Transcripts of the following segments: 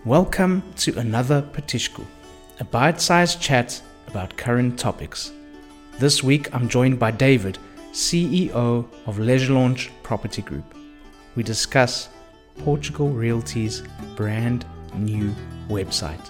Welcome to another Petishku, a bite-sized chat about current topics. This week I'm joined by David, CEO of Leisure Launch Property Group. We discuss Portugal Realty's brand new website.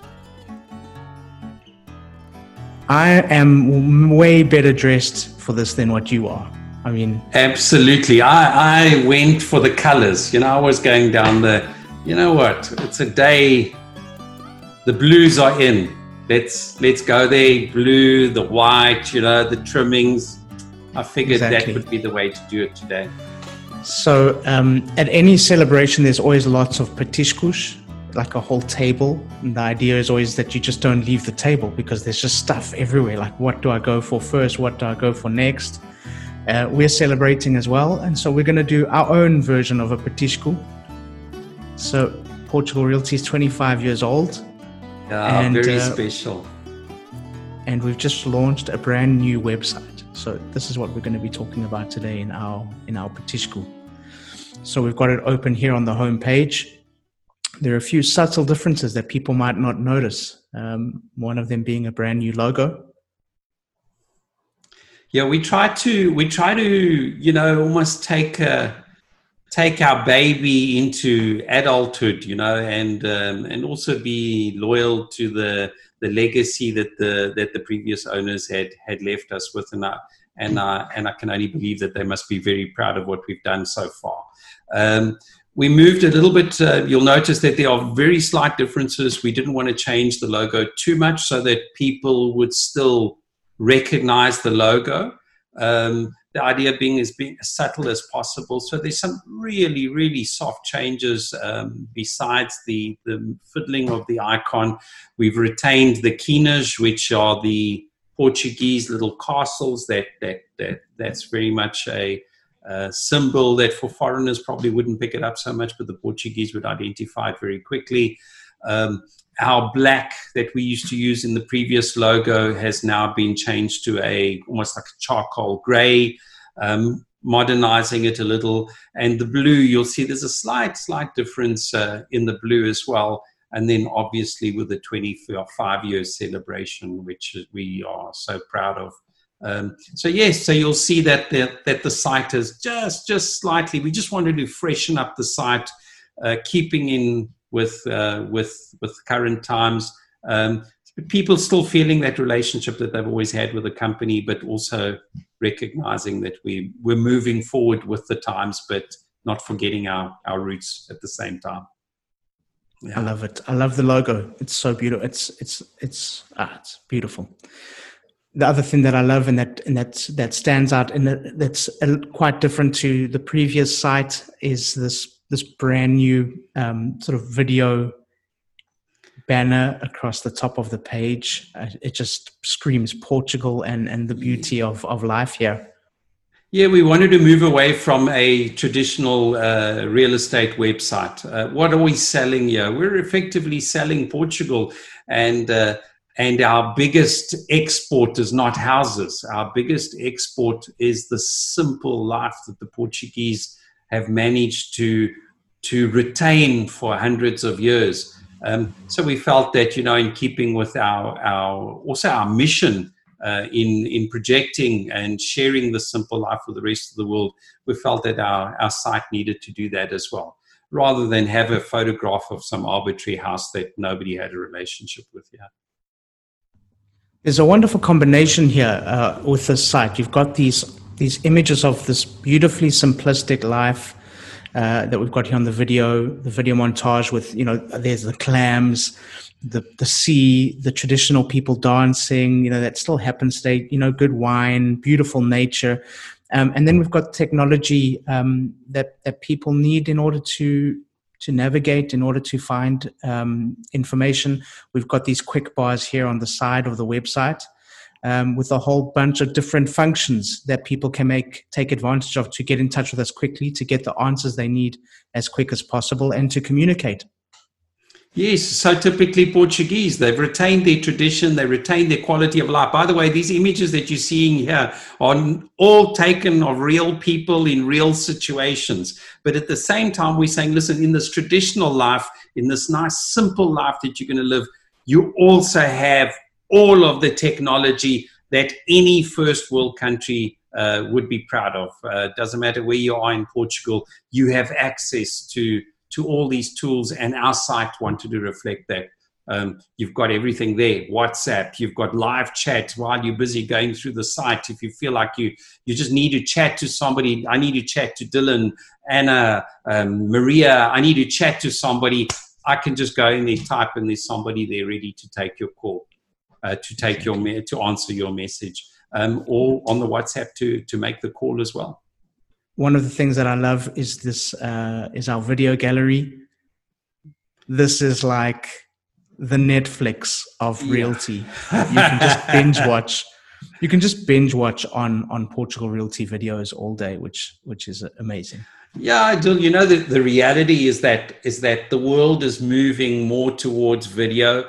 I am way better dressed for this than what you are. I mean, absolutely. I went for the colors. I was going down it's a day, the blues are in. Let's go there. Blue, the white, the trimmings. I figured That would be the way to do it today. So at any celebration, there's always lots of petiscos, like a whole table. And the idea is always that you just don't leave the table because there's just stuff everywhere. Like, what do I go for first? What do I go for next? We're celebrating as well. And so we're going to do our own version of a petisco. So Portugal Realty is 25 years old. Yeah, and very special. And we've just launched a brand new website. So this is what we're going to be talking about today in our petisco. So we've got it open here on the home page. There are a few subtle differences that people might not notice. One of them being a brand new logo. Yeah, we try to almost take our baby into adulthood, and also be loyal to the legacy that the previous owners had left us with, and I can only believe that they must be very proud of what we've done so far. We moved a little bit. You'll notice that there are very slight differences. We didn't want to change the logo too much so that people would still recognize the logo. The idea being as subtle as possible. So there's some really, really soft changes besides the fiddling of the icon. We've retained the quinas, which are the Portuguese little castles. That's very much a symbol that for foreigners probably wouldn't pick it up so much, but the Portuguese would identify it very quickly. Our black that we used to use in the previous logo has now been changed to almost like a charcoal gray, modernizing it a little. And the blue, you'll see there's a slight difference in the blue as well. And then obviously with the 25-year celebration, which we are so proud of. So you'll see that the site is just slightly, we just wanted to freshen up the site, keeping in with current times, people still feeling that relationship that they've always had with the company, but also recognizing that we're moving forward with the times, but not forgetting our roots at the same time. Yeah. I love it. I love the logo. It's so beautiful. It's beautiful. The other thing that I love and that stands out and that's quite different to the previous site is this brand new sort of video banner across the top of the page. It just screams Portugal and the beauty of life here. Yeah, we wanted to move away from a traditional real estate website. What are we selling here? We're effectively selling Portugal, and our biggest export is not houses. Our biggest export is the simple life that the Portuguese have managed to retain for hundreds of years. So we felt that, in keeping with our mission in projecting and sharing the simple life with the rest of the world, we felt that our site needed to do that as well, rather than have a photograph of some arbitrary house that nobody had a relationship with yet. There's a wonderful combination here with this site. You've got these images of this beautifully simplistic life that we've got here on the video montage with, there's the clams, the sea, the traditional people dancing, that still happens today, good wine, beautiful nature. And then we've got technology that people need in order to navigate, in order to find information. We've got these quick bars here on the side of the website with a whole bunch of different functions that people can take advantage of to get in touch with us quickly, to get the answers they need as quick as possible, and to communicate. Yes, so typically Portuguese. They've retained their tradition, they retain their quality of life. By the way, these images that you're seeing here are all taken of real people in real situations. But at the same time, we're saying, listen, in this traditional life, in this nice, simple life that you're going to live, you also have all of the technology that any first world country would be proud of. Doesn't matter where you are in Portugal, you have access to all these tools, and our site wanted to reflect that. You've got everything there. WhatsApp, you've got live chat while you're busy going through the site. If you feel like you just need to chat to somebody, I need to chat to Dylan, Anna, Maria, I need to chat to somebody, I can just go in there, type, and there's somebody there ready to take your call, to answer your message, or on the WhatsApp to make the call as well. One of the things that I love is this is our video gallery. This is like the Netflix of realty. You can just binge watch. You can just binge watch on Portugal Realty videos all day, which is amazing. Yeah, you know, the reality is that the world is moving more towards video.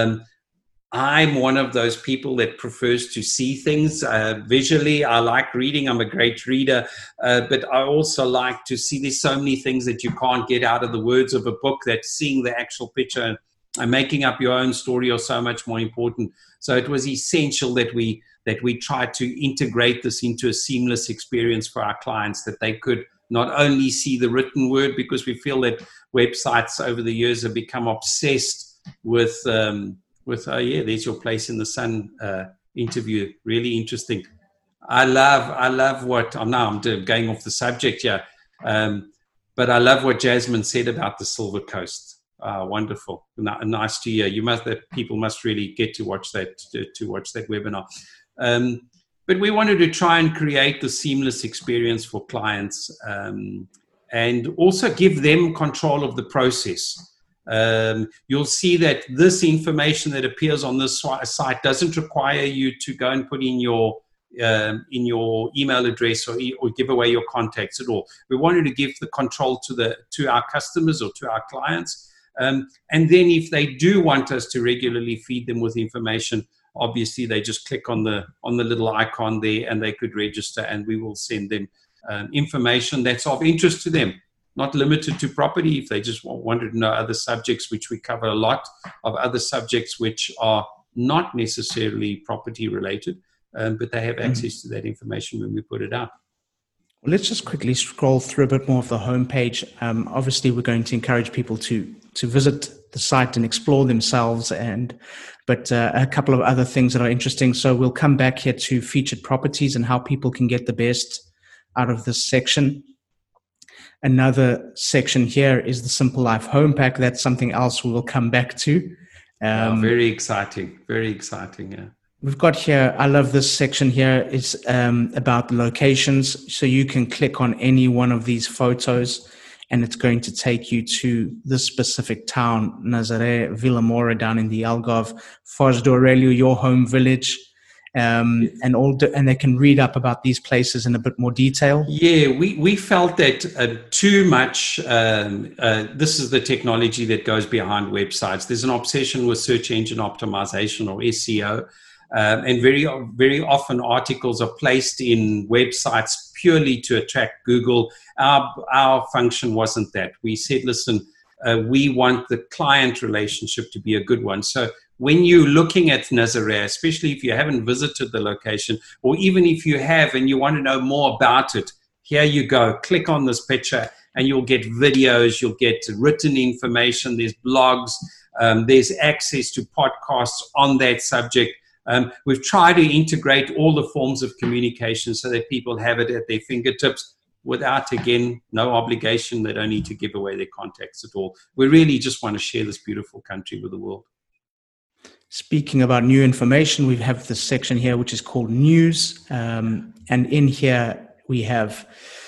I'm one of those people that prefers to see things visually. I like reading. I'm a great reader, but I also like to see. There's so many things that you can't get out of the words of a book, that seeing the actual picture and making up your own story are so much more important. So it was essential that we tried to integrate this into a seamless experience for our clients, that they could not only see the written word, because we feel that websites over the years have become obsessed with there's your place in the sun interview. Really interesting. I love what I'm going off the subject here, but I love what Jasmine said about the Silver Coast. Wonderful, nice to hear. People must really get to watch that webinar. But we wanted to try and create the seamless experience for clients, and also give them control of the process. You'll see that this information that appears on this site doesn't require you to go and put in your email address or give away your contacts at all. We wanted to give the control to our customers or to our clients, and then if they do want us to regularly feed them with information, obviously they just click on the little icon there, and they could register, and we will send them information that's of interest to them. Not limited to property. If they just wanted to know other subjects, which we cover a lot of other subjects which are not necessarily property related, but they have access to that information when we put it out. Well, let's just quickly scroll through a bit more of the homepage. Obviously, we're going to encourage people to visit the site and explore themselves, but a couple of other things that are interesting. So we'll come back here to featured properties and how people can get the best out of this section. Another section here is the Simple Life Home Pack. That's something else we will come back to. Very exciting. Very exciting, yeah. We've got here, I love this section here, is about the locations. So you can click on any one of these photos and it's going to take you to this specific town, Nazaré, Vila Moura down in the Algarve, Foz do Aurélio, your home village. And they can read up about these places in a bit more detail. Yeah, we felt that too much. This is the technology that goes behind websites. There's an obsession with search engine optimization, or SEO, and very, very often articles are placed in websites purely to attract Google. Our function wasn't that. We said, listen, we want the client relationship to be a good one. So when you're looking at Nazaré, especially if you haven't visited the location, or even if you have and you want to know more about it, here you go. Click on this picture and you'll get videos, you'll get written information, there's blogs, there's access to podcasts on that subject. We've tried to integrate all the forms of communication so that people have it at their fingertips without, again, no obligation. They don't need to give away their contacts at all. We really just want to share this beautiful country with the world. Speaking about new information, we have this section here which is called News. And in here we have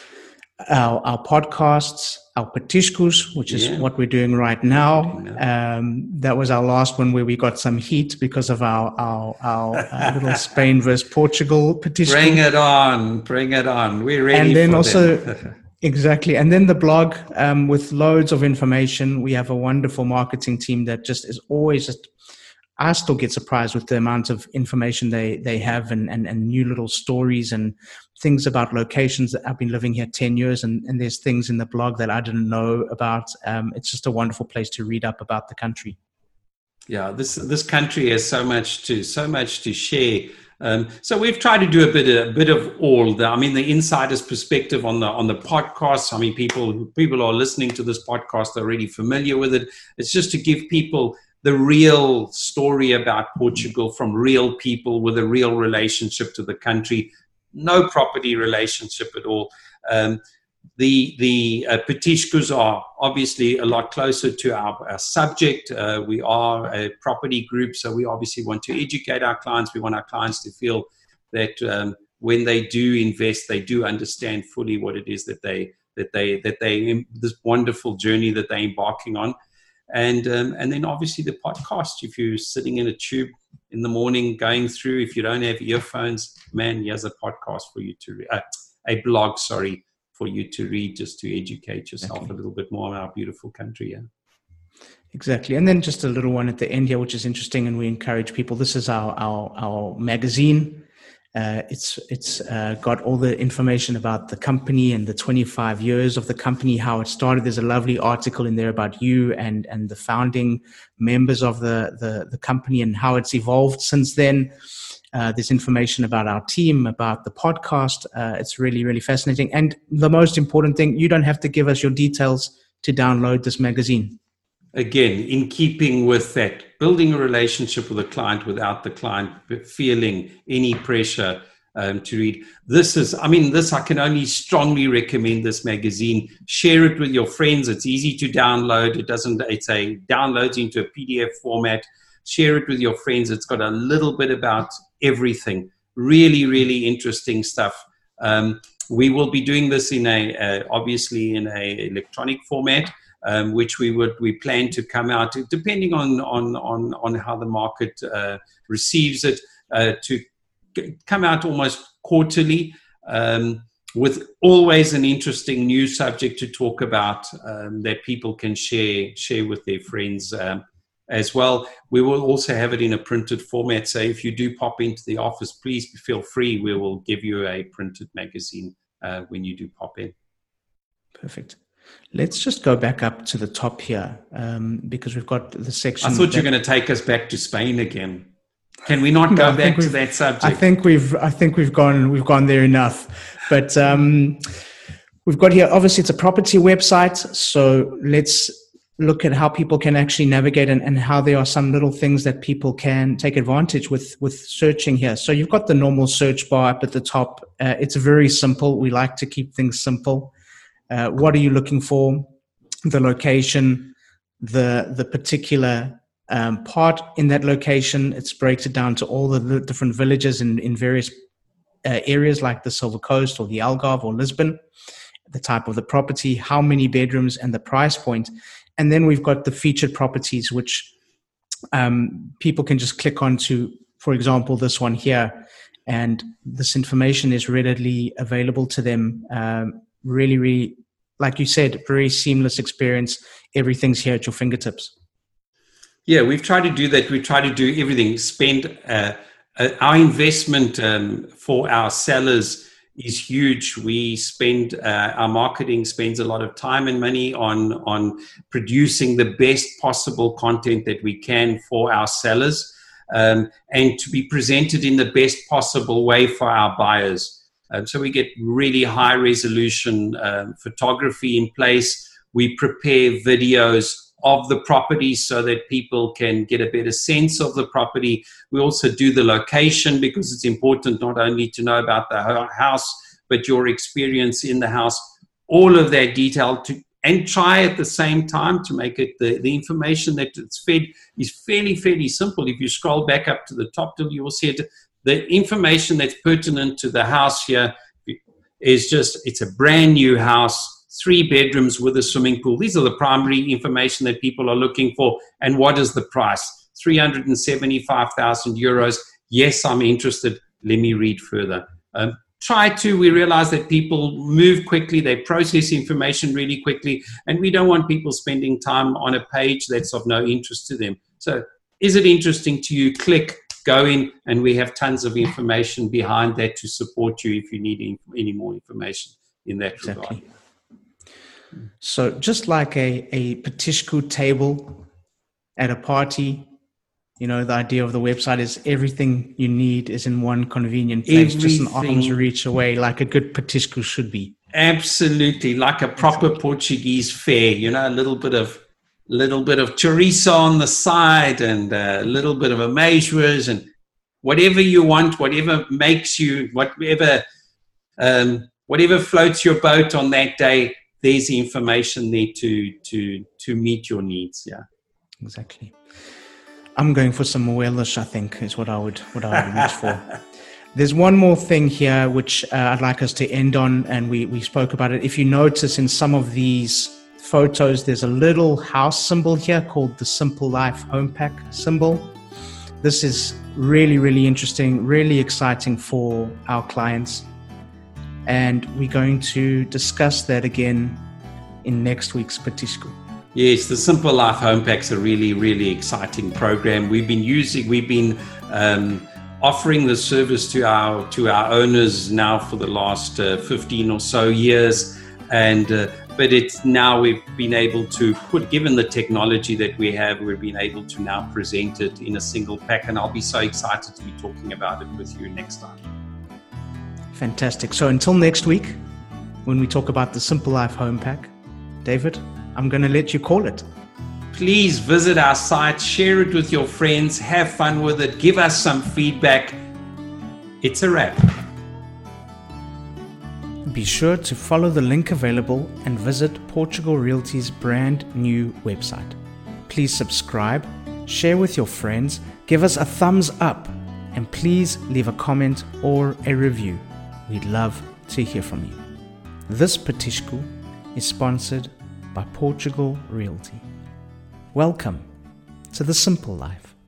our podcasts, our petiscos, which is what we're doing right now. That was our last one where we got some heat because of our little Spain versus Portugal petisco. Bring it on. We're ready. And then for also them. Exactly. And then the blog with loads of information. We have a wonderful marketing team that just is always just, I still get surprised with the amount of information they have and new little stories and things about locations. That I've been living here 10 years and there's things in the blog that I didn't know about. It's just a wonderful place to read up about the country. Yeah, this country has so much to share. So we've tried to do a bit of all. The insider's perspective on the podcast. I mean, people are listening to this podcast are already familiar with it. It's just to give people the real story about Portugal from real people with a real relationship to the country. No property relationship at all. The Petiscos are obviously a lot closer to our subject. We are a property group, so we obviously want to educate our clients. We want our clients to feel that when they do invest, they do understand fully what it is that they this wonderful journey that they're embarking on. And then obviously the podcast. If you're sitting in a tube in the morning going through, if you don't have earphones, man, here's a podcast for you to read, a blog, sorry, for you to read, just to educate yourself a little bit more on our beautiful country. Yeah. Exactly. And then just a little one at the end here, which is interesting. And we encourage people. This is our magazine. It's got all the information about the company and the 25 years of the company, how it started. There's a lovely article in there about you and the founding members of the company and how it's evolved since then. There's information about our team, about the podcast. It's really, really fascinating. And the most important thing, you don't have to give us your details to download this magazine. Again, in keeping with that, building a relationship with a client without the client feeling any pressure to read. I can only strongly recommend this magazine. Share it with your friends. It's easy to download. Downloads into a PDF format. Share it with your friends. It's got a little bit about everything. Really, really interesting stuff. We will be doing this obviously in a electronic format. Which we plan to come out, depending on how the market receives it, to come out almost quarterly, with always an interesting new subject to talk about that people can share with their friends as well. We will also have it in a printed format, so if you do pop into the office, please feel free. We will give you a printed magazine when you do pop in. Perfect. Let's just go back up to the top here, because we've got the section. I thought you were going to take us back to Spain again. Can we not go back to that subject? I think we've gone there enough. But we've got here, obviously it's a property website. So let's look at how people can actually navigate and how there are some little things that people can take advantage with searching here. So you've got the normal search bar up at the top. It's very simple. We like to keep things simple. What are you looking for? The location, the particular part in that location. It breaks it down to all the different villages in various areas like the Silver Coast or the Algarve or Lisbon, the type of the property, how many bedrooms, and the price point. And then we've got the featured properties, which people can just click onto, for example, this one here. And this information is readily available to them. Really, really, like you said, very seamless experience. Everything's here at your fingertips. Yeah, we've tried to do that. We try to do everything. Spend our investment for our sellers is huge. We spend our marketing spends a lot of time and money on producing the best possible content that we can for our sellers, and to be presented in the best possible way for our buyers. So we get really high resolution photography in place. We prepare videos of the property so that people can get a better sense of the property. We also do the location, because it's important not only to know about the house, but your experience in the house, all of that detail, and try at the same time to make it the information that it's fed is fairly simple. If you scroll back up to the top, you will see it. The information that's pertinent to the house here is it's a brand new house, 3 bedrooms with a swimming pool. These are the primary information that people are looking for. And what is the price? 375,000 euros. Yes, I'm interested. Let me read further. we realize that people move quickly, they process information really quickly, and we don't want people spending time on a page that's of no interest to them. So is it interesting to you? Click, go in, and we have tons of information behind that to support you if you need any more information in that regard. So just like a Petishku table at a party, you know, the idea of the website is everything you need is in one convenient place, just an arm's reach away, like a good Petishku should be. Absolutely, like a proper Portuguese fare, you know, a little bit of chorizo on the side and a little bit of ameijoas and whatever you want, whatever makes you, whatever floats your boat on that day. There's the information there to meet your needs. Yeah, exactly. I'm going for some Moelas, I think, is what I would reach for. There's one more thing here which I'd like us to end on, and we spoke about it. If you notice in some of these photos, there's a little house symbol here called the Simple Life Home Pack symbol. This is really, really interesting, really exciting for our clients. And we're going to discuss that again in next week's Petishku. Yes, the Simple Life Home Pack's a really, really exciting program. We've been offering the service to our owners now for the last 15 or so years, and but it's now we've been able to given the technology that we have, we've been able to now present it in a single pack, and I'll be so excited to be talking about it with you next time. Fantastic. So until next week, when we talk about the Simple Life Home Pack, David, I'm going to let you call it. Please visit our site, share it with your friends, have fun with it, give us some feedback. It's a wrap. Be sure to follow the link available and visit Portugal Realty's brand new website. Please subscribe, share with your friends, give us a thumbs up, and please leave a comment or a review. We'd love to hear from you. This Petishku is sponsored by Portugal Realty. Welcome to the Simple Life.